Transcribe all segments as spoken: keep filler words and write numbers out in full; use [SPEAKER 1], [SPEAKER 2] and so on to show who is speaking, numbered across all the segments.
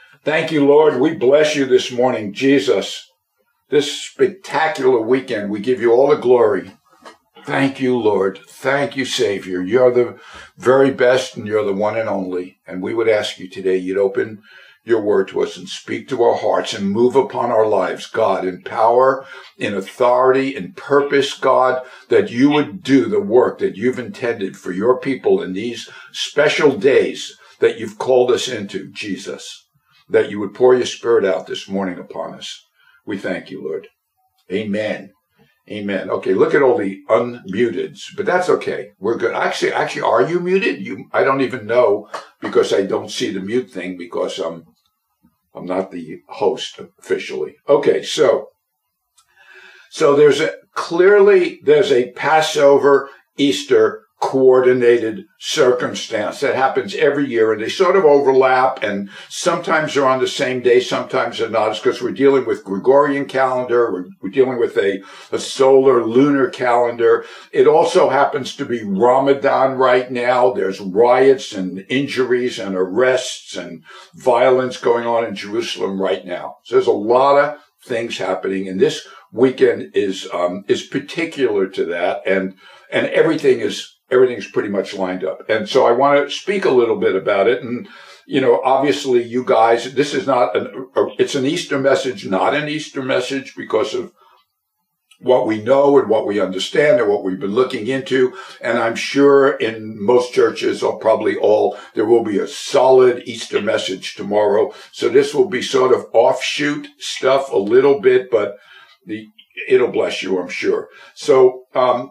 [SPEAKER 1] Thank you, Lord. We bless you this morning, Jesus. This spectacular weekend, we give you all the glory. Thank you, Lord. Thank you, Savior. You're the very best and you're the one and only. And we would ask you today, you'd open your word to us and speak to our hearts and move upon our lives, God, in power, in authority, in purpose, God, that you would do the work that you've intended for your people in these special days that you've called us into, Jesus, that you would pour your spirit out this morning upon us. We thank you, Lord. Amen. Amen. Okay, look at all the unmuteds, but that's okay. We're good. Actually, actually, are you muted? You, I don't even know because I don't see the mute thing because I'm, I'm not the host officially. Okay, so, so there's a, clearly there's a Passover, Easter coordinated circumstance that happens every year, and they sort of overlap, and sometimes they're on the same day, sometimes they're not. It's because we're dealing with Gregorian calendar, we're, we're dealing with a, a solar lunar calendar. It also happens to be Ramadan right now. There's riots and injuries and arrests and violence going on in Jerusalem right now. So there's a lot of things happening, and this weekend is um, is particular to that, and and everything is Everything's pretty much lined up. And so I want to speak a little bit about it. And, you know, obviously you guys, this is not an, it's an Easter message, not an Easter message because of what we know and what we understand and what we've been looking into. And I'm sure in most churches, or probably all, there will be a solid Easter message tomorrow. So this will be sort of offshoot stuff a little bit, but the, it'll bless you, I'm sure. So, um,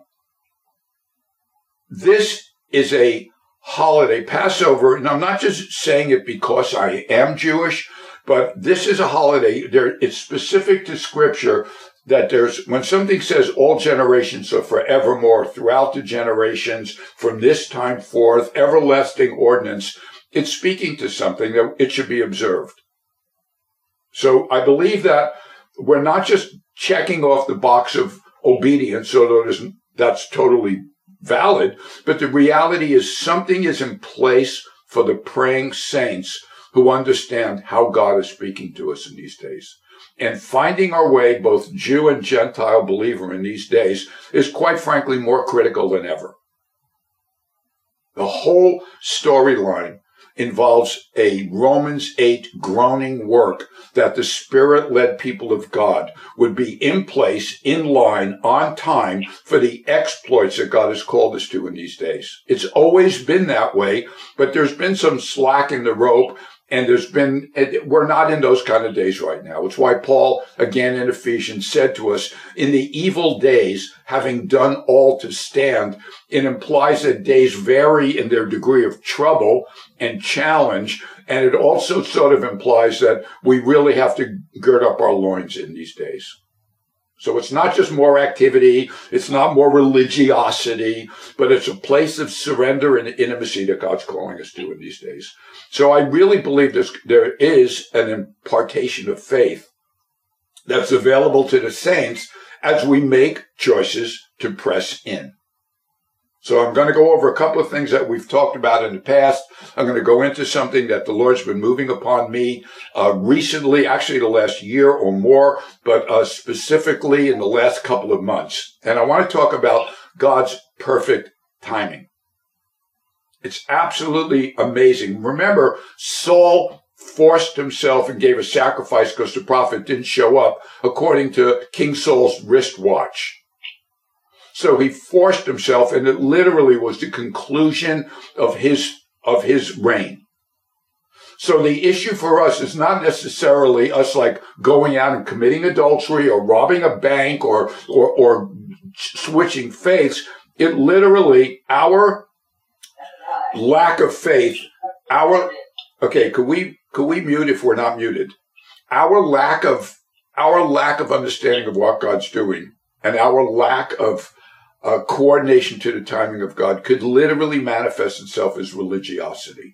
[SPEAKER 1] this is a holiday, Passover, and I'm not just saying it because I am Jewish, but this is a holiday. There, it's specific to Scripture that there's, when something says all generations are forevermore, throughout the generations, from this time forth, everlasting ordinance, it's speaking to something that it should be observed. So I believe that we're not just checking off the box of obedience, although that's totally valid, but the reality is something is in place for the praying saints who understand how God is speaking to us in these days. And finding our way, both Jew and Gentile believer in these days, is quite frankly more critical than ever. The whole storyline involves a Romans eight groaning work that the Spirit-led people of God would be in place, in line, on time for the exploits that God has called us to in these days. It's always been that way, but there's been some slack in the rope, and there's been, we're not in those kind of days right now. It's why Paul, again in Ephesians, said to us, in the evil days, having done all to stand, it implies that days vary in their degree of trouble and challenge, and it also sort of implies that we really have to gird up our loins in these days. So it's not just more activity, it's not more religiosity, but it's a place of surrender and intimacy that God's calling us to in these days. So I really believe there's, there is an impartation of faith that's available to the saints as we make choices to press in. So I'm going to go over a couple of things that we've talked about in the past. I'm going to go into something that the Lord's been moving upon me uh, recently, actually the last year or more, but uh, specifically in the last couple of months. And I want to talk about God's perfect timing. It's absolutely amazing. Remember, Saul forced himself and gave a sacrifice because the prophet didn't show up, according to King Saul's wristwatch. So he forced himself, and it literally was the conclusion of his, of his reign. So the issue for us is not necessarily us like going out and committing adultery or robbing a bank or, or, or switching faiths. It literally, our lack of faith, our, okay, could we, could we mute if we're not muted? Our lack of, our lack of understanding of what God's doing and our lack of Uh, coordination to the timing of God could literally manifest itself as religiosity.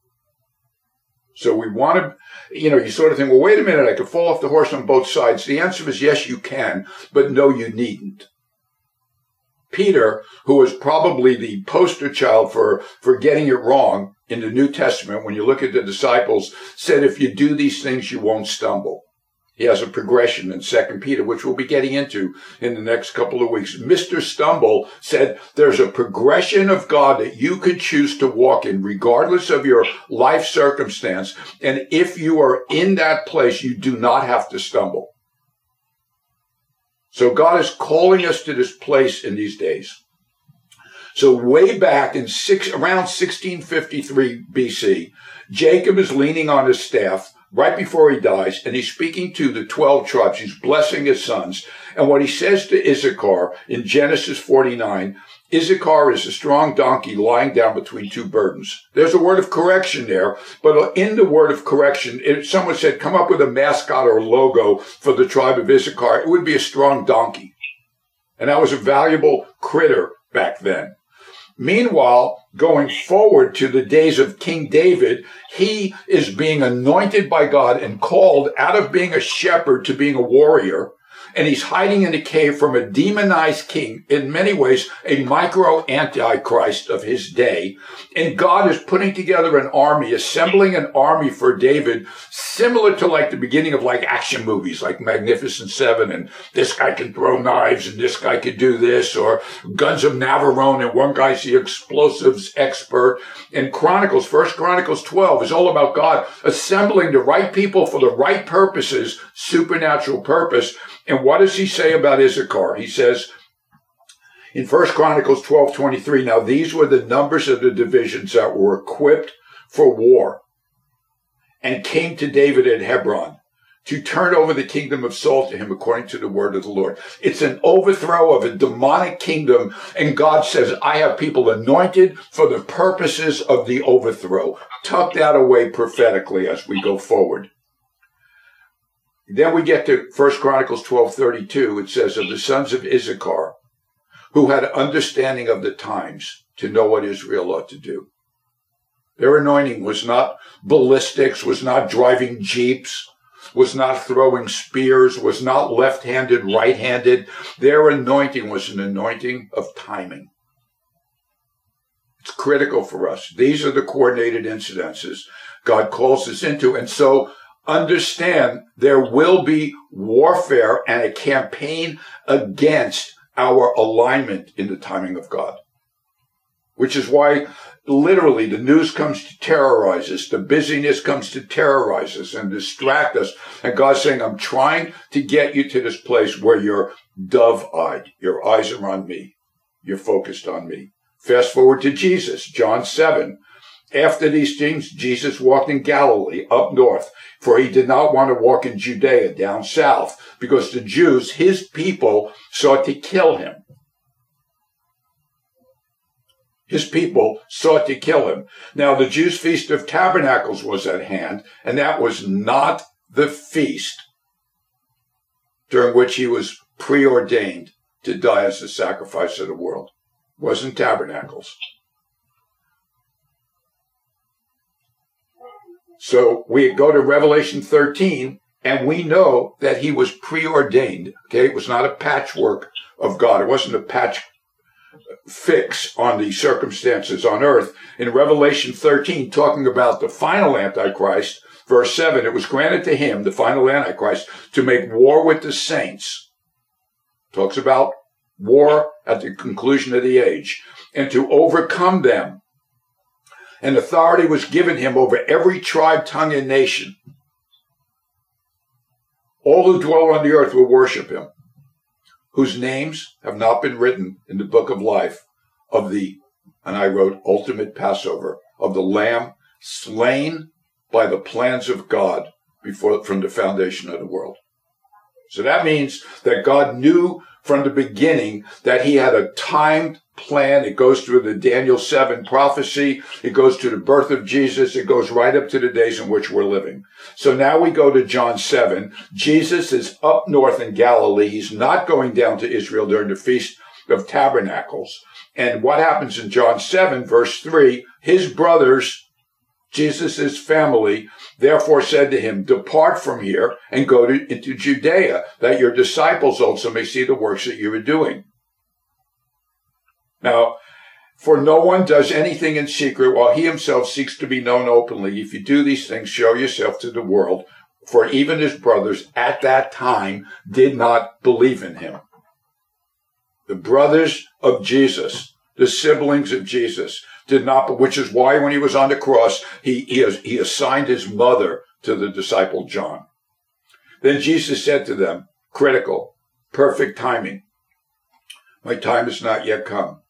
[SPEAKER 1] So we want to, you know, you sort of think, well, wait a minute, I could fall off the horse on both sides. The answer is yes, you can, but no, you needn't. Peter, who was probably the poster child for, for getting it wrong in the New Testament, when you look at the disciples, said, if you do these things, you won't stumble. He has a progression in Second Peter, which we'll be getting into in the next couple of weeks. Mister Stumble said there's a progression of God that you could choose to walk in regardless of your life circumstance. And if you are in that place, you do not have to stumble. So God is calling us to this place in these days. So way back in six, around sixteen fifty-three B C, Jacob is leaning on his staff right before he dies, and he's speaking to the twelve tribes. He's blessing his sons. And what he says to Issachar in Genesis forty-nine, Issachar is a strong donkey lying down between two burdens. There's a word of correction there, but in the word of correction, if someone said, come up with a mascot or logo for the tribe of Issachar, it would be a strong donkey. And that was a valuable critter back then. Meanwhile, going forward to the days of King David, he is being anointed by God and called out of being a shepherd to being a warrior. And he's hiding in a cave from a demonized king, in many ways, a micro antichrist of his day. And God is putting together an army, assembling an army for David, similar to like the beginning of like action movies, like Magnificent Seven, and this guy can throw knives, and this guy could do this, or Guns of Navarone, and one guy's the explosives expert. And Chronicles, First Chronicles twelve, is all about God assembling the right people for the right purposes, supernatural purpose. And what does he say about Issachar? He says in First Chronicles twelve twenty-three, now these were the numbers of the divisions that were equipped for war and came to David at Hebron to turn over the kingdom of Saul to him according to the word of the Lord. It's an overthrow of a demonic kingdom, and God says, I have people anointed for the purposes of the overthrow. Tuck that away prophetically as we go forward. Then we get to First Chronicles twelve thirty-two. It says, of the sons of Issachar, who had understanding of the times to know what Israel ought to do. Their anointing was not ballistics, was not driving jeeps, was not throwing spears, was not left-handed, right-handed. Their anointing was an anointing of timing. It's critical for us. These are the coordinated incidences God calls us into. And so understand there will be warfare and a campaign against our alignment in the timing of God, which is why literally the news comes to terrorize us. The busyness comes to terrorize us and distract us. And God's saying, I'm trying to get you to this place where you're dove-eyed. Your eyes are on me. You're focused on me. Fast forward to Jesus, John seven. After these things, Jesus walked in Galilee, up north, for he did not want to walk in Judea, down south, because the Jews, his people, sought to kill him. His people sought to kill him. Now, the Jews' Feast of Tabernacles was at hand, and that was not the feast during which he was preordained to die as a sacrifice of the world. It wasn't Tabernacles. So we go to Revelation thirteen, and we know that he was preordained. Okay, it was not a patchwork of God. It wasn't a patch fix on the circumstances on earth. In Revelation thirteen, talking about the final Antichrist, verse seven, it was granted to him, the final Antichrist, to make war with the saints. Talks about war at the conclusion of the age, and to overcome them. And authority was given him over every tribe, tongue, and nation. All who dwell on the earth will worship him, whose names have not been written in the book of life of the, and I wrote, ultimate Passover, of the Lamb slain by the plans of God before, from the foundation of the world. So that means that God knew from the beginning that he had a timed plan. It goes through the Daniel seven prophecy. It goes to the birth of Jesus. It goes right up to the days in which we're living. So now we go to John seven. Jesus is up north in Galilee. He's not going down to Israel during the Feast of Tabernacles. And what happens in John seven, verse three, his brothers, Jesus' family, therefore said to him, depart from here and go to, into Judea, that your disciples also may see the works that you are doing. Now, for no one does anything in secret while he himself seeks to be known openly. If you do these things, show yourself to the world. For even his brothers at that time did not believe in him. The brothers of Jesus, the siblings of Jesus, did not, which is why when he was on the cross, he, he, he assigned his mother to the disciple John. Then Jesus said to them, critical, perfect timing. My time has not yet come.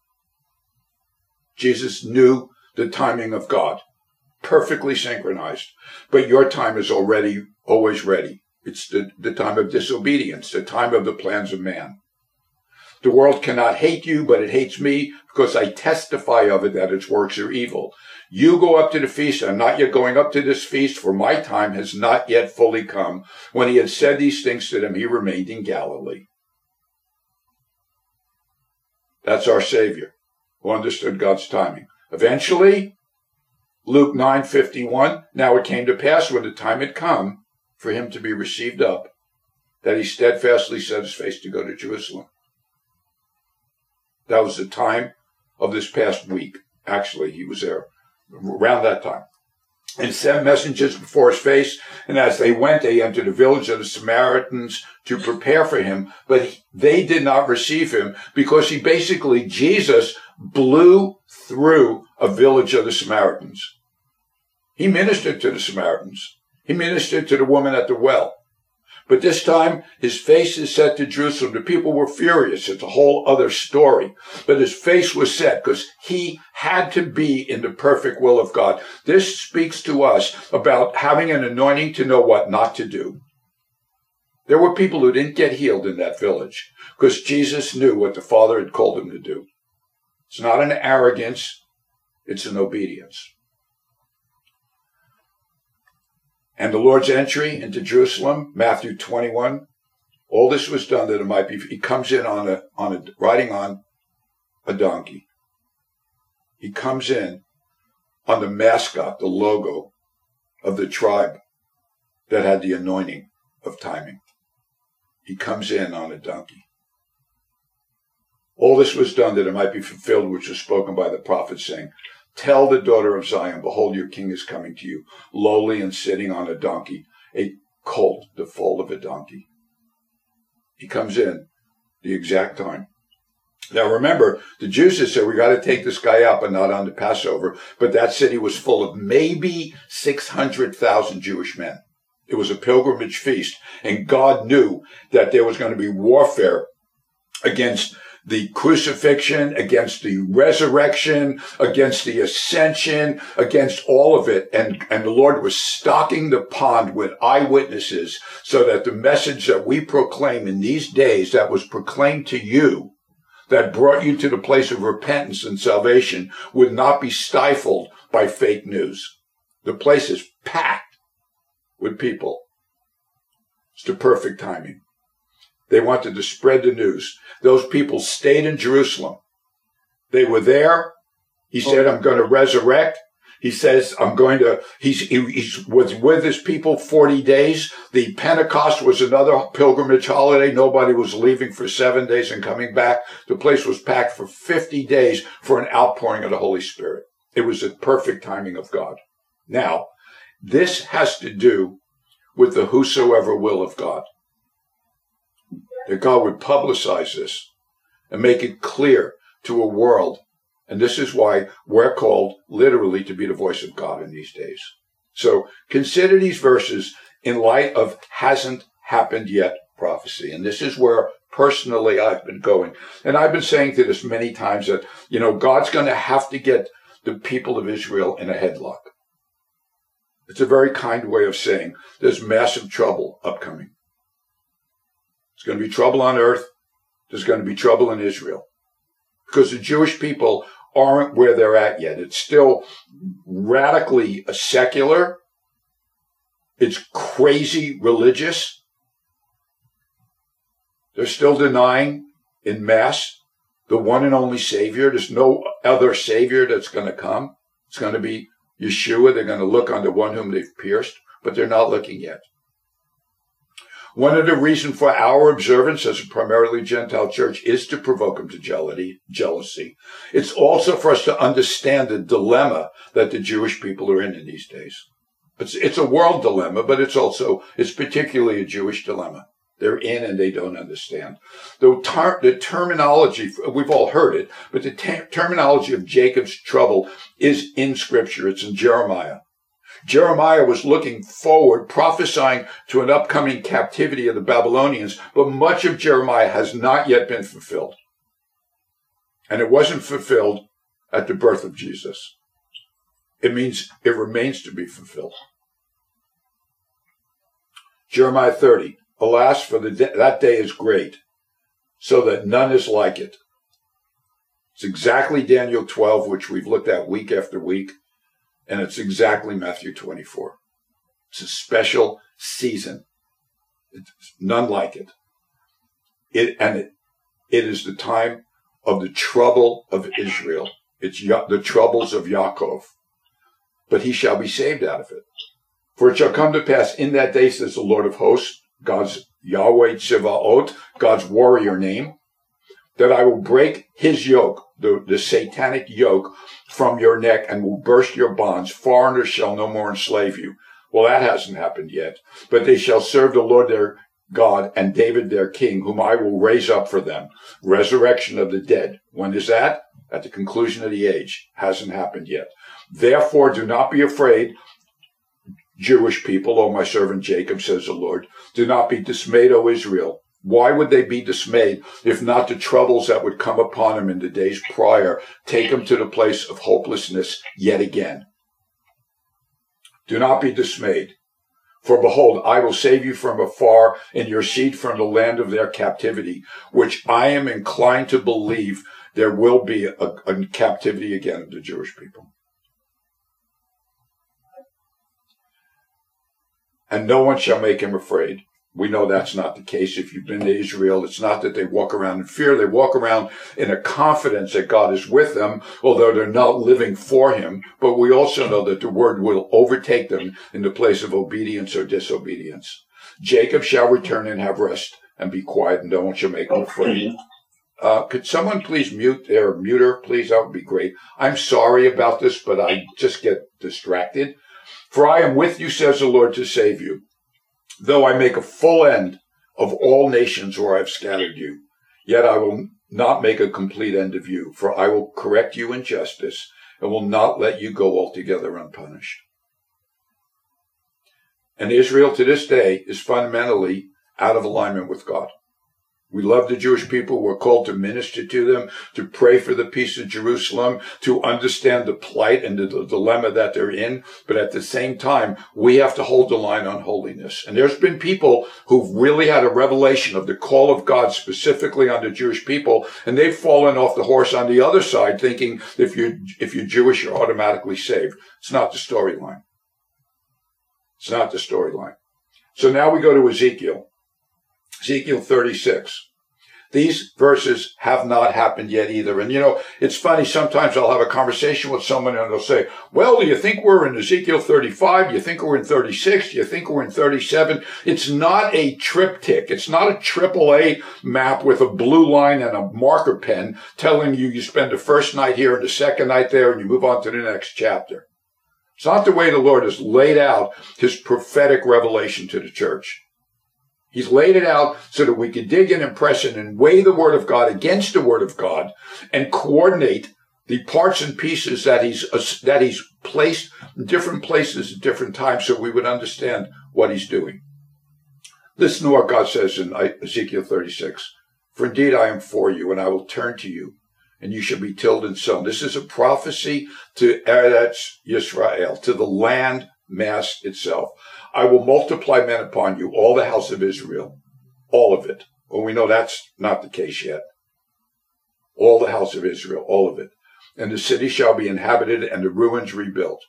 [SPEAKER 1] Jesus knew the timing of God, perfectly synchronized. But your time is already always ready. It's the, the time of disobedience, the time of the plans of man. The world cannot hate you, but it hates me because I testify of it that its works are evil. You go up to the feast. I'm not yet going up to this feast, for my time has not yet fully come. When he had said these things to them, he remained in Galilee. That's our Savior, who understood God's timing. Eventually, Luke nine fifty-one, now it came to pass when the time had come for him to be received up, that he steadfastly set his face to go to Jerusalem. That was the time of this past week. Actually, he was there around that time. And sent messengers before his face, and as they went, they entered the village of the Samaritans to prepare for him, but they did not receive him because he basically, Jesus blew through a village of the Samaritans. He ministered to the Samaritans. He ministered to the woman at the well. But this time, his face is set to Jerusalem. The people were furious. It's a whole other story. But his face was set because he had to be in the perfect will of God. This speaks to us about having an anointing to know what not to do. There were people who didn't get healed in that village because Jesus knew what the Father had called him to do. It's not an arrogance. It's an obedience. And the Lord's entry into Jerusalem, Matthew twenty-one, all this was done that it might be, he comes in on a, on a, riding on a donkey. He comes in on the mascot, the logo of the tribe that had the anointing of timing. He comes in on a donkey. All this was done that it might be fulfilled, which was spoken by the prophet, saying, tell the daughter of Zion, behold, your king is coming to you, lowly and sitting on a donkey, a colt, the foal of a donkey. He comes in the exact time. Now remember, the Jews had said, we got to take this guy out, but not on the Passover. But that city was full of maybe six hundred thousand Jewish men. It was a pilgrimage feast, and God knew that there was going to be warfare against the crucifixion, against the resurrection, against the ascension, against all of it. And, and the Lord was stocking the pond with eyewitnesses so that the message that we proclaim in these days, that was proclaimed to you, that brought you to the place of repentance and salvation, would not be stifled by fake news. The place is packed with people. It's the perfect timing. They wanted to spread the news. Those people stayed in Jerusalem. They were there. He said, I'm going to resurrect. He says, I'm going to, he's, he he's, was with his people forty days. The Pentecost was another pilgrimage holiday. Nobody was leaving for seven days and coming back. The place was packed for fifty days for an outpouring of the Holy Spirit. It was the perfect timing of God. Now, this has to do with the whosoever will of God. That God would publicize this and make it clear to a world. And this is why we're called literally to be the voice of God in these days. So consider these verses in light of hasn't happened yet prophecy. And this is where personally I've been going. And I've been saying to this many times that, you know, God's going to have to get the people of Israel in a headlock. It's a very kind way of saying there's massive trouble upcoming. There's going to be trouble on earth. There's going to be trouble in Israel. Because the Jewish people aren't where they're at yet. It's still radically secular. It's crazy religious. They're still denying en masse the one and only Savior. There's no other Savior that's going to come. It's going to be Yeshua. They're going to look on the one whom they've pierced, but they're not looking yet. One of the reasons for our observance as a primarily Gentile church is to provoke them to jealousy. It's also for us to understand the dilemma that the Jewish people are in in these days. It's, it's a world dilemma, but it's also, it's particularly a Jewish dilemma. They're in and they don't understand. The, tar- the terminology, we've all heard it, but the ter- terminology of Jacob's trouble is in Scripture. It's in Jeremiah. Jeremiah was looking forward, prophesying to an upcoming captivity of the Babylonians, but much of Jeremiah has not yet been fulfilled. And it wasn't fulfilled at the birth of Jesus. It means it remains to be fulfilled. Jeremiah thirty, alas, for the de- that day is great, so that none is like it. It's exactly Daniel twelve, which we've looked at week after week. And it's exactly Matthew twenty-four. It's a special season. It's none like it. It and it, it is the time of the trouble of Israel. It's ya- the troubles of Yaakov. But he shall be saved out of it. For it shall come to pass in that day, says the Lord of hosts, God's Yahweh Tsevaot, God's warrior name, that I will break his yoke, the, the satanic yoke, from your neck and will burst your bonds. Foreigners shall no more enslave you. Well, that hasn't happened yet. But they shall serve the Lord their God and David their king, whom I will raise up for them. Resurrection of the dead. When is that? At the conclusion of the age. Hasn't happened yet. Therefore, do not be afraid, Jewish people, O my servant Jacob, says the Lord. Do not be dismayed, O Israel. Why would they be dismayed if not the troubles that would come upon them in the days prior take them to the place of hopelessness yet again? Do not be dismayed. For behold, I will save you from afar and your seed from the land of their captivity, which I am inclined to believe there will be a, a captivity again of the Jewish people. And no one shall make him afraid. We know that's not the case. If you've been to Israel, it's not that they walk around in fear. They walk around in a confidence that God is with them, although they're not living for him. But we also know that the word will overtake them in the place of obedience or disobedience. Jacob shall return and have rest and be quiet, and no one shall make him afraid. Uh, could someone please mute their muter, please? That would be great. I'm sorry about this, but I just get distracted. For I am with you, says the Lord, to save you. Though I make a full end of all nations where I have scattered you, yet I will not make a complete end of you, for I will correct you in justice and will not let you go altogether unpunished. And Israel to this day is fundamentally out of alignment with God. We love the Jewish people. We're called to minister to them, to pray for the peace of Jerusalem, to understand the plight and the, the dilemma that they're in. But at the same time, we have to hold the line on holiness. And there's been people who've really had a revelation of the call of God specifically on the Jewish people. And they've fallen off the horse on the other side, thinking if you're, if you're Jewish, you're automatically saved. It's not the storyline. It's not the storyline. So now we go to Ezekiel. Ezekiel thirty-six. These verses have not happened yet either. And, you know, it's funny. Sometimes I'll have a conversation with someone and they'll say, well, do you think we're in Ezekiel thirty-five? Do you think we're in thirty-six? Do you think we're in thirty-seven? It's not a triptych. It's not a triple A map with a blue line and a marker pen telling you you spend the first night here and the second night there and you move on to the next chapter. It's not the way the Lord has laid out his prophetic revelation to the church. He's laid it out so that we can dig in and press in and weigh the Word of God against the Word of God and coordinate the parts and pieces that he's, that he's placed in different places at different times so we would understand what he's doing. Listen to what God says in Ezekiel thirty-six. For indeed I am for you, and I will turn to you, and you shall be tilled and sown. This is a prophecy to Eretz Yisrael, to the land mass itself. I will multiply men upon you, all the house of Israel, all of it. Well, we know that's not the case yet. All the house of Israel, all of it. And the city shall be inhabited and the ruins rebuilt.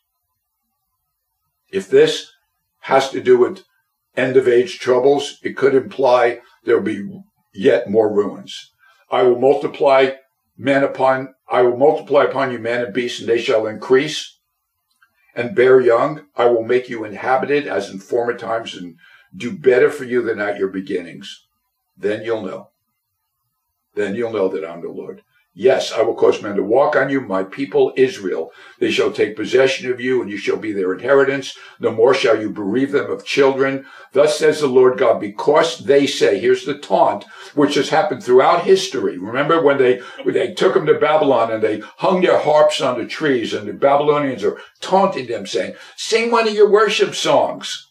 [SPEAKER 1] If this has to do with end of age troubles, it could imply there will be yet more ruins. I will multiply men upon, I will multiply upon you man and beast, and they shall increase and bear young. I will make you inhabited as in former times, and do better for you than at your beginnings. Then you'll know. Then you'll know that I'm the Lord. Yes, I will cause men to walk on you, my people Israel. They shall take possession of you, and you shall be their inheritance. No more shall you bereave them of children. Thus says the Lord God, because they say, here's the taunt, which has happened throughout history. Remember when they, when they took them to Babylon and they hung their harps on the trees, and the Babylonians are taunting them, saying, sing one of your worship songs.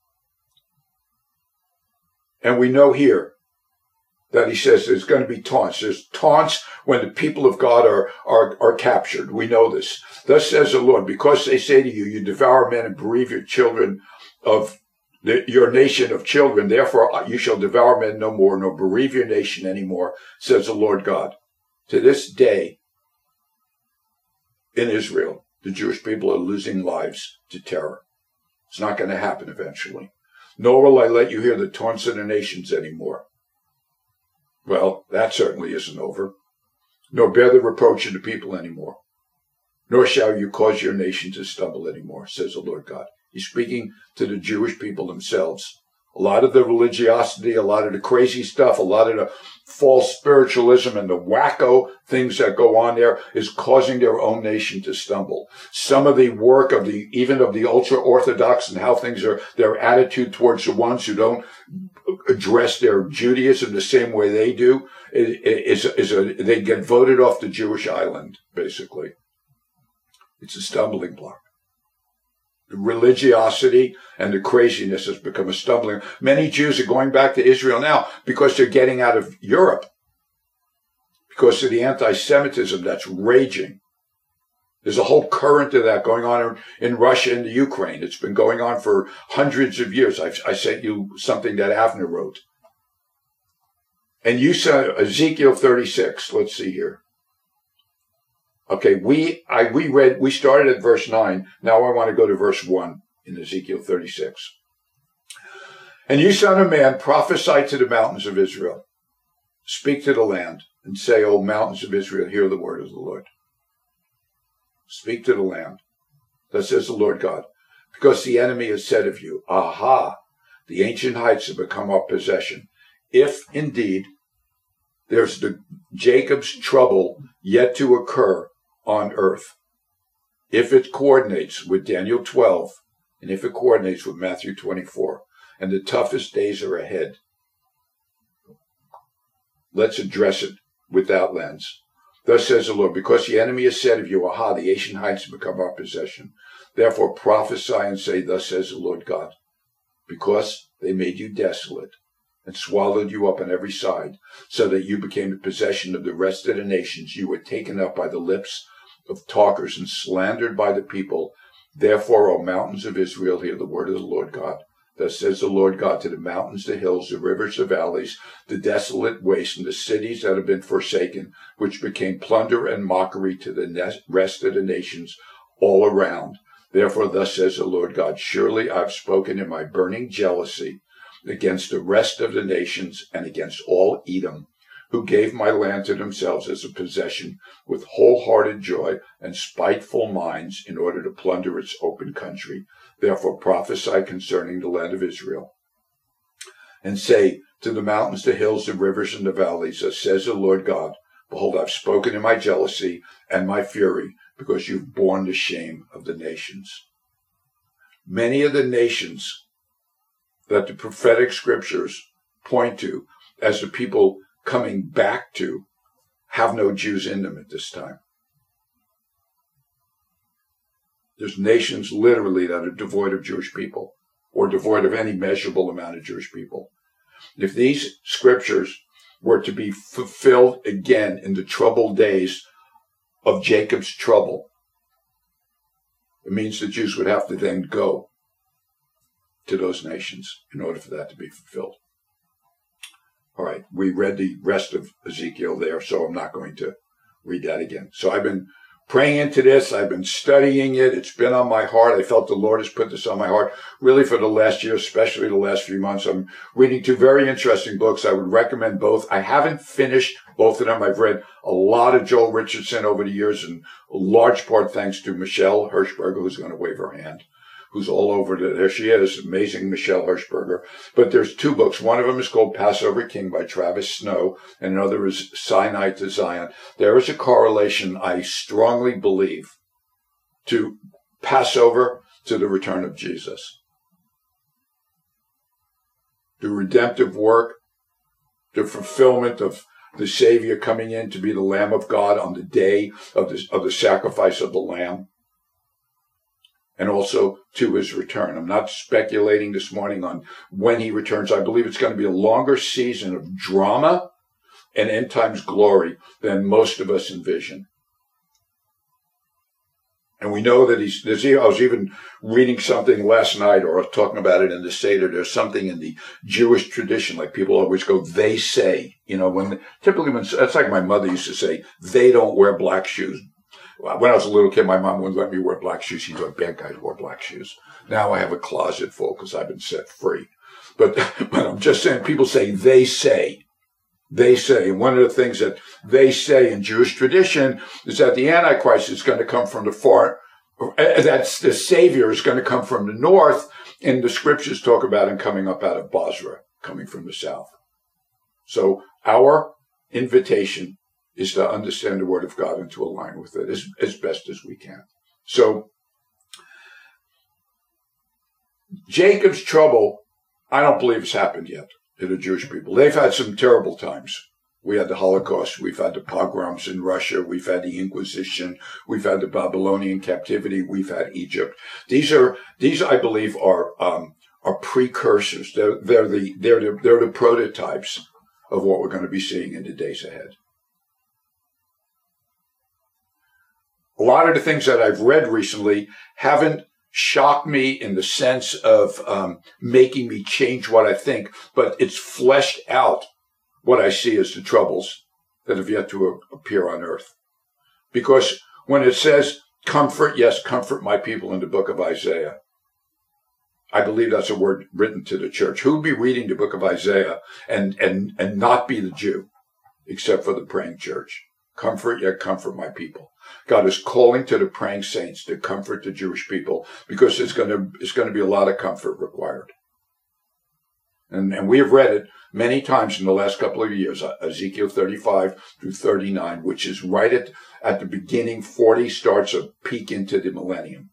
[SPEAKER 1] And we know here that he says there's going to be taunts. There's taunts when the people of God are, are, are captured. We know this. Thus says the Lord, because they say to you, you devour men and bereave your children of the, your nation of children. Therefore, you shall devour men no more, nor bereave your nation anymore, says the Lord God. To this day, in Israel, the Jewish people are losing lives to terror. It's not going to happen eventually. Nor will I let you hear the taunts of the nations anymore. Well, that certainly isn't over. Nor bear the reproach of the people anymore. Nor shall you cause your nation to stumble anymore, says the Lord God. He's speaking to the Jewish people themselves. A lot of the religiosity, a lot of the crazy stuff, a lot of the false spiritualism and the wacko things that go on there is causing their own nation to stumble. Some of the work of the, even of the ultra-Orthodox and how things are, their attitude towards the ones who don't address their Judaism the same way they do, is, is a, they get voted off the Jewish island, basically. It's a stumbling block. The religiosity and the craziness has become a stumbling. Many Jews are going back to Israel now because they're getting out of Europe, because of the anti-Semitism that's raging. There's a whole current of that going on in Russia and the Ukraine. It's been going on for hundreds of years. I've, I sent you something that Avner wrote. And you said Ezekiel thirty-six. Let's see here. Okay, we I we read we started at verse nine. Now I want to go to verse one in Ezekiel thirty-six. And you, son of man, prophesy to the mountains of Israel. Speak to the land and say, O mountains of Israel, hear the word of the Lord. Speak to the land. Thus says the Lord God, because the enemy has said of you, aha, the ancient heights have become our possession. If indeed there's the Jacob's trouble yet to occur on earth, if it coordinates with Daniel twelve, and if it coordinates with Matthew twenty-four, and the toughest days are ahead, let's address it with that lens. Thus says the Lord, because the enemy has said of you, aha, the ancient heights have become our possession. Therefore prophesy and say, thus says the Lord God, because they made you desolate and swallowed you up on every side, so that you became the possession of the rest of the nations. You were taken up by the lips of talkers and slandered by the people. Therefore, O mountains of Israel, hear the word of the Lord God. Thus says the Lord God to the mountains, the hills, the rivers, the valleys, the desolate waste, and the cities that have been forsaken, which became plunder and mockery to the rest of the nations all around. Therefore, thus says the Lord God, surely I've spoken in my burning jealousy against the rest of the nations and against all Edom, who gave my land to themselves as a possession with wholehearted joy and spiteful minds in order to plunder its open country. Therefore prophesy concerning the land of Israel, and say to the mountains, the hills, the rivers, and the valleys, as says the Lord God, behold, I've spoken in my jealousy and my fury, because you've borne the shame of the nations. Many of the nations that the prophetic scriptures point to as the people coming back to have no Jews in them at this time. There's nations literally that are devoid of Jewish people, or devoid of any measurable amount of Jewish people. If these scriptures were to be fulfilled again in the troubled days of Jacob's trouble, it means the Jews would have to then go to those nations in order for that to be fulfilled. All right, we read the rest of Ezekiel there, so I'm not going to read that again. So I've been praying into this. I've been studying it. It's been on my heart. I felt the Lord has put this on my heart really for the last year, especially the last few months. I'm reading two very interesting books. I would recommend both. I haven't finished both of them. I've read a lot of Joel Richardson over the years, and a large part thanks to Michelle Hirschberger, who's going to wave her hand, who's all over it. There she is, amazing Michelle Hirschberger. But there's two books. One of them is called Passover King by Travis Snow, and another is Sinai to Zion. There is a correlation, I strongly believe, to Passover to the return of Jesus. The redemptive work, the fulfillment of the Savior coming in to be the Lamb of God on the day of the, of the sacrifice of the Lamb, and also to his return. I'm not speculating this morning on when he returns. I believe it's going to be a longer season of drama and end times glory than most of us envision. And we know that he's, there's, I was even reading something last night or talking about it in the Seder. There's something in the Jewish tradition, like people always go, they say, you know, when, typically when, that's like my mother used to say, they don't wear black shoes. When I was a little kid, my mom wouldn't let me wear black shoes. She thought bad guys wore black shoes. Now I have a closet full because I've been set free. But, but I'm just saying, people say, they say. They say, and one of the things that they say in Jewish tradition is that the Antichrist is going to come from the far, that's the Savior is going to come from the north, and the scriptures talk about him coming up out of Basra, coming from the south. So our invitation is to understand the Word of God and to align with it as, as best as we can. So Jacob's trouble, I don't believe has happened yet to the Jewish people. They've had some terrible times. We had the Holocaust. We've had the pogroms in Russia. We've had the Inquisition. We've had the Babylonian captivity. We've had Egypt. These are, these I believe are, um, are precursors. They're, they're the, they're the, they're the prototypes of what we're going to be seeing in the days ahead. A lot of the things that I've read recently haven't shocked me in the sense of um, making me change what I think, but it's fleshed out what I see as the troubles that have yet to appear on earth. Because when it says, comfort, yes, comfort my people in the book of Isaiah, I believe that's a word written to the church. Who would be reading the book of Isaiah and, and, and not be the Jew, except for the praying church? Comfort, yet comfort my people. God is calling to the praying saints to comfort the Jewish people because it's going to, it's going to be a lot of comfort required. And, and we have read it many times in the last couple of years, Ezekiel thirty-five through thirty-nine, which is right at, at the beginning. forty starts a peek into the millennium.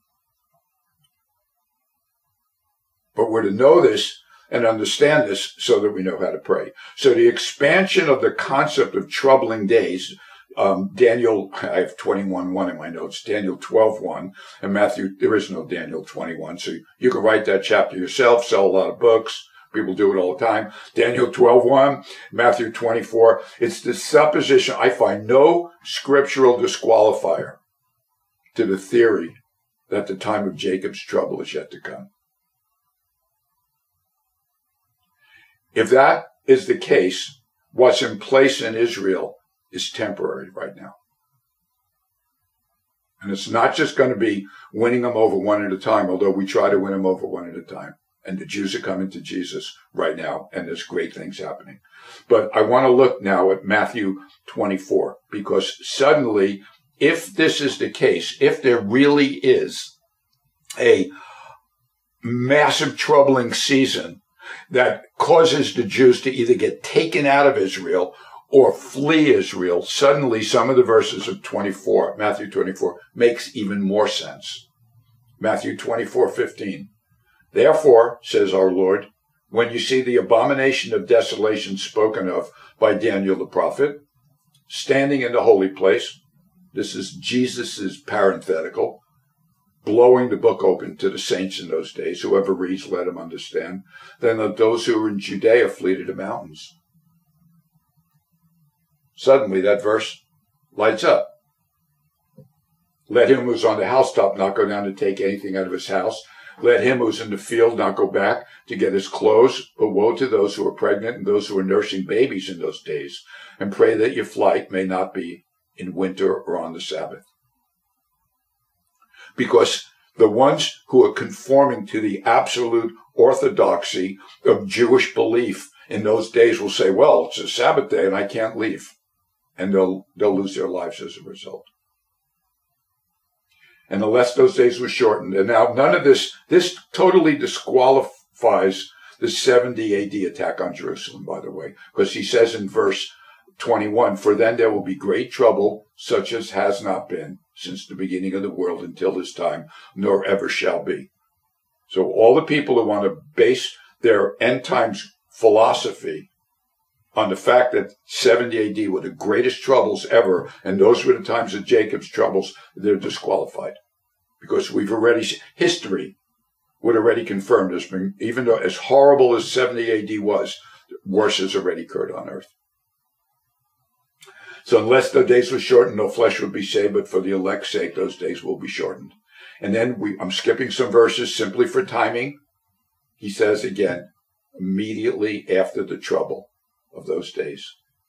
[SPEAKER 1] But we're to know this and understand this so that we know how to pray. So the expansion of the concept of troubling days, Um, Daniel, I have twenty-one one in my notes, Daniel twelve one, and Matthew, there is no Daniel twenty-one, so you can write that chapter yourself, sell a lot of books, people do it all the time. Daniel twelve one, Matthew twenty-four, it's the supposition, I find no scriptural disqualifier to the theory that the time of Jacob's trouble is yet to come. If that is the case, what's in place in Israel is temporary right now. And it's not just going to be winning them over one at a time, although we try to win them over one at a time. And the Jews are coming to Jesus right now, and there's great things happening. But I want to look now at Matthew twenty-four, because suddenly, if this is the case, if there really is a massive troubling season that causes the Jews to either get taken out of Israel or flee Israel, suddenly some of the verses of twenty-four, Matthew twenty-four, makes even more sense. Matthew twenty-four fifteen. Therefore, says our Lord, when you see the abomination of desolation spoken of by Daniel the prophet, standing in the holy place, this is Jesus's parenthetical, blowing the book open to the saints in those days. Whoever reads, let him understand. Then let those who are in Judea flee to the mountains. Suddenly that verse lights up. Let him who's on the housetop not go down to take anything out of his house. Let him who's in the field not go back to get his clothes. But woe to those who are pregnant and those who are nursing babies in those days. And pray that your flight may not be in winter or on the Sabbath. Because the ones who are conforming to the absolute orthodoxy of Jewish belief in those days will say, well, it's a Sabbath day and I can't leave. And they'll, they'll lose their lives as a result. And unless those days were shortened. And now none of this, this totally disqualifies the seventy A D attack on Jerusalem, by the way, because he says in verse twenty-one, for then there will be great trouble, such as has not been since the beginning of the world until this time, nor ever shall be. So all the people who want to base their end times philosophy on the fact that seventy A D were the greatest troubles ever, and those were the times of Jacob's troubles, they're disqualified. Because we've already, history would already confirm this, even though as horrible as seventy A D was, worse has already occurred on earth. So unless the days were shortened, no flesh would be saved, but for the elect's sake, those days will be shortened. And then we, I'm skipping some verses simply for timing. He says again, immediately after the trouble of those days.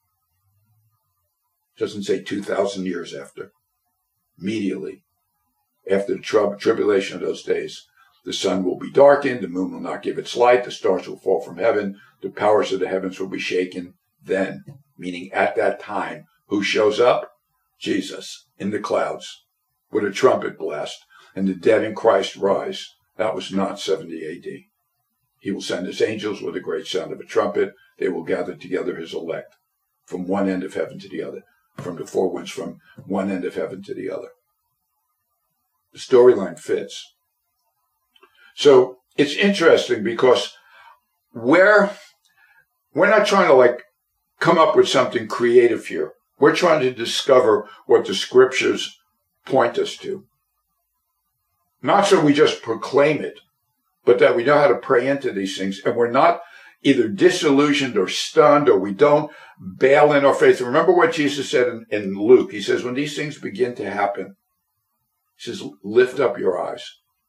[SPEAKER 1] It doesn't say two thousand years after. Immediately after the tri- tribulation of those days, the sun will be darkened, the moon will not give its light, the stars will fall from heaven, the powers of the heavens will be shaken. Then, meaning at that time, who shows up? Jesus in the clouds with a trumpet blast, and the dead in Christ rise. That was not seventy A D. He will send his angels with a great sound of a trumpet. They will gather together his elect from one end of heaven to the other, from the four winds, from one end of heaven to the other. The storyline fits. So it's interesting because we're, we're not trying to like come up with something creative here. We're trying to discover what the scriptures point us to. Not so we just proclaim it, but that we know how to pray into these things, and we're not either disillusioned or stunned, or we don't bail in our faith. Remember what Jesus said in, in Luke. He says, when these things begin to happen, he says, lift up your eyes.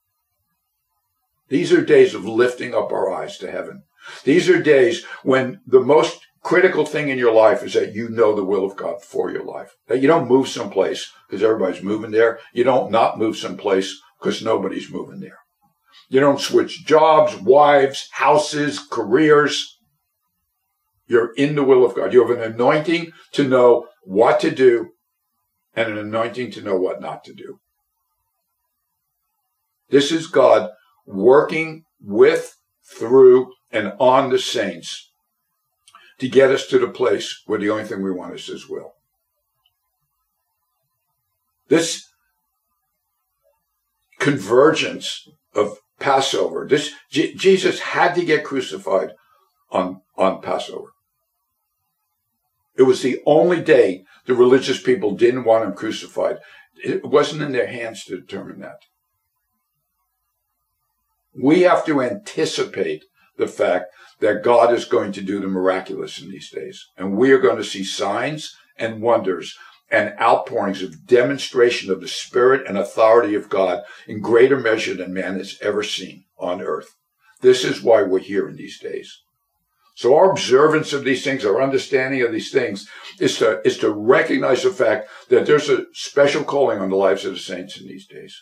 [SPEAKER 1] These are days of lifting up our eyes to heaven. These are days when the most critical thing in your life is that you know the will of God for your life. That you don't move someplace because everybody's moving there. You don't not move someplace because nobody's moving there. You don't switch jobs, wives, houses, careers. You're in the will of God. You have an anointing to know what to do and an anointing to know what not to do. This is God working with, through, and on the saints to get us to the place where the only thing we want is his will. This convergence of Passover, this J- Jesus had to get crucified on, on Passover. It was the only day the religious people didn't want him crucified. It wasn't in their hands to determine that. We have to anticipate the fact that God is going to do the miraculous in these days. And we are going to see signs and wonders and outpourings of demonstration of the Spirit and authority of God in greater measure than man has ever seen on earth. This is why we're here in these days. So our observance of these things, our understanding of these things, is to, is to recognize the fact that there's a special calling on the lives of the saints in these days.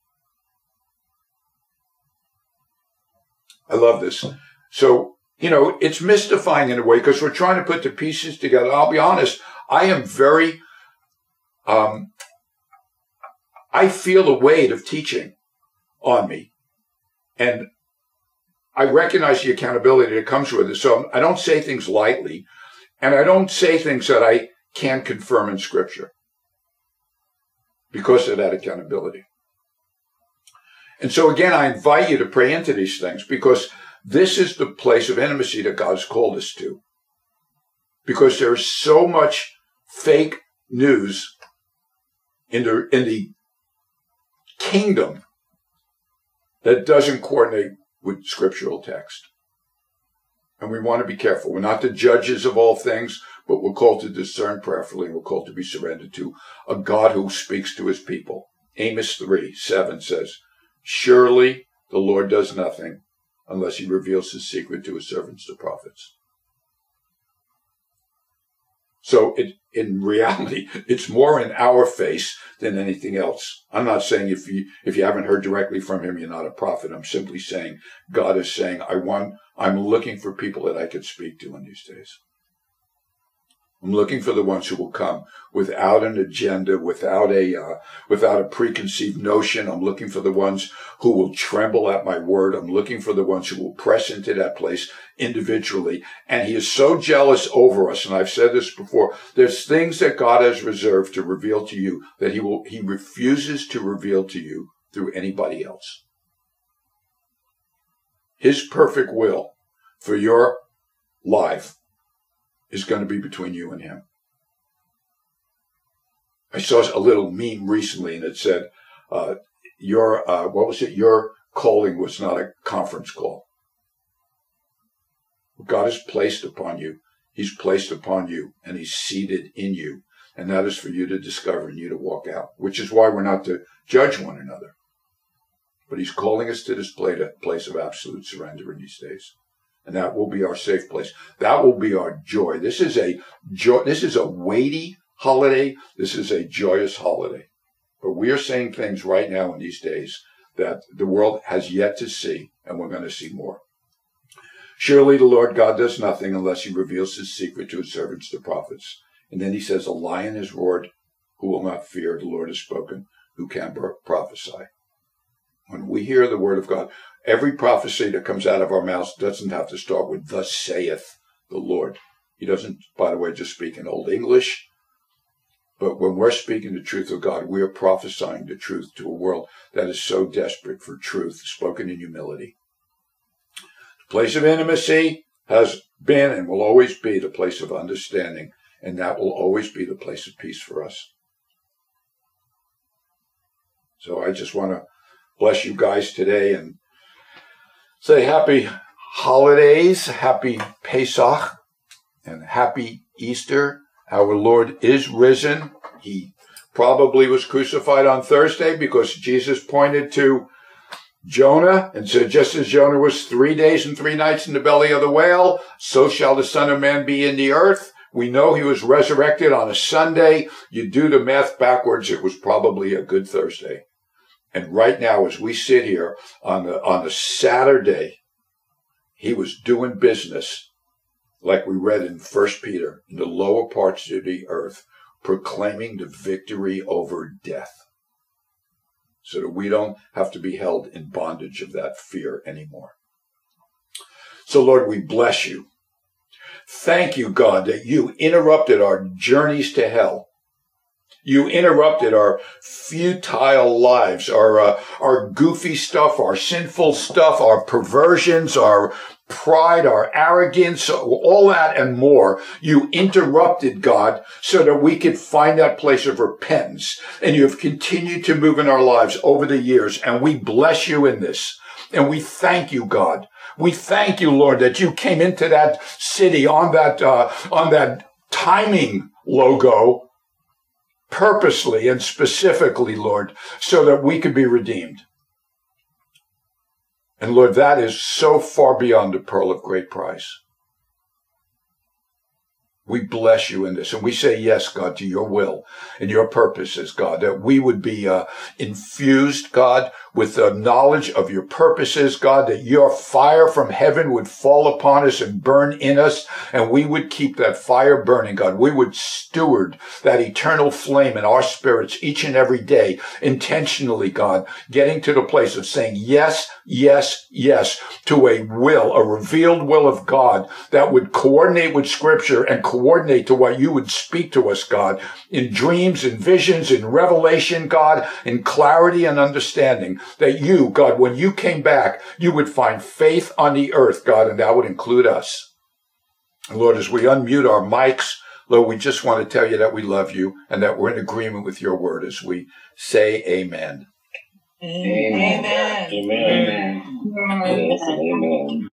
[SPEAKER 1] I love this. So, you know, it's mystifying in a way because we're trying to put the pieces together. I'll be honest, I am very, um, I feel the weight of teaching on me. And I recognize the accountability that comes with it. So I don't say things lightly, and I don't say things that I can't confirm in Scripture because of that accountability. And so again, I invite you to pray into these things because this is the place of intimacy that God's called us to. Because there's so much fake news in the, in the kingdom that doesn't coordinate with scriptural text. And we want to be careful. We're not the judges of all things, but we're called to discern prayerfully. We're called to be surrendered to a God who speaks to his people. Amos three seven says, surely the Lord does nothing unless he reveals his secret to his servants, the prophets. So it, in reality, it's more in our face than anything else. I'm not saying if you, if you haven't heard directly from him, you're not a prophet. I'm simply saying God is saying, I want, I'm looking for people that I could speak to in these days. I'm looking for the ones who will come without an agenda, without a uh, without a preconceived notion. I'm looking for the ones who will tremble at my word. I'm looking for the ones who will press into that place individually. And he is so jealous over us. And I've said this before. There's things that God has reserved to reveal to you that he will he refuses to reveal to you through anybody else. His perfect will for your life is going to be between you and him. I saw a little meme recently, and it said, uh, your, uh, what was it? Your calling was not a conference call. What God has placed upon you, he's placed upon you, and he's seated in you. And that is for you to discover and you to walk out, which is why we're not to judge one another. But he's calling us to this place of absolute surrender in these days. And that will be our safe place. That will be our joy. This is a joy. This is a weighty holiday. This is a joyous holiday. But we are saying things right now in these days that the world has yet to see, and we're going to see more. Surely the Lord God does nothing unless he reveals his secret to his servants, the prophets. And then he says, a lion has roared, who will not fear? The Lord has spoken, who can prophesy? When we hear the word of God, every prophecy that comes out of our mouths doesn't have to start with, thus saith the Lord. He doesn't, by the way, just speak in Old English. But when we're speaking the truth of God, we are prophesying the truth to a world that is so desperate for truth, spoken in humility. The place of intimacy has been and will always be the place of understanding, and that will always be the place of peace for us. So I just want to bless you guys today and say happy holidays, happy Pesach, and happy Easter. Our Lord is risen. He probably was crucified on Thursday because Jesus pointed to Jonah and said, just as Jonah was three days and three nights in the belly of the whale, so shall the Son of Man be in the earth. We know he was resurrected on a Sunday. You do the math backwards, it was probably a good Thursday. And right now, as we sit here on the, on the Saturday, he was doing business, like we read in First Peter, in the lower parts of the earth, proclaiming the victory over death, so that we don't have to be held in bondage of that fear anymore. So, Lord, we bless you. Thank you, God, that you interrupted our journeys to hell. You interrupted our futile lives, our uh, our goofy stuff, our sinful stuff, our perversions, our pride, our arrogance, all that and more. You interrupted, God, so that we could find that place of repentance. And you have continued to move in our lives over the years, and we bless you in this. And we thank you, God. We thank you, Lord, that you came into that city on that uh, on that timing logo, purposely and specifically, Lord, so that we could be redeemed. And Lord, that is so far beyond the pearl of great price. We bless you in this, and we say yes, God, to your will and your purposes, God, that we would be uh, infused, God, with the knowledge of your purposes, God, that your fire from heaven would fall upon us and burn in us, and we would keep that fire burning, God. We would steward that eternal flame in our spirits each and every day, intentionally, God, getting to the place of saying yes, yes, yes, to a will, a revealed will of God that would coordinate with Scripture and coordinate to what you would speak to us, God, in dreams and visions, in revelation, God, in clarity and understanding, that you, God, when you came back, you would find faith on the earth, God, and that would include us. And Lord, as we unmute our mics, Lord, we just want to tell you that we love you and that we're in agreement with your word as we say amen.
[SPEAKER 2] Amen. Amen. Amen. Amen. Amen. Amen.